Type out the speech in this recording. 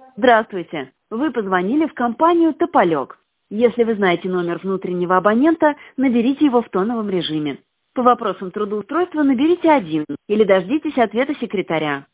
Здравствуйте. Вы позвонили в компанию «Тополек». Если вы знаете номер внутреннего абонента, наберите его в тоновом режиме. По вопросам трудоустройства наберите 1 или дождитесь ответа секретаря.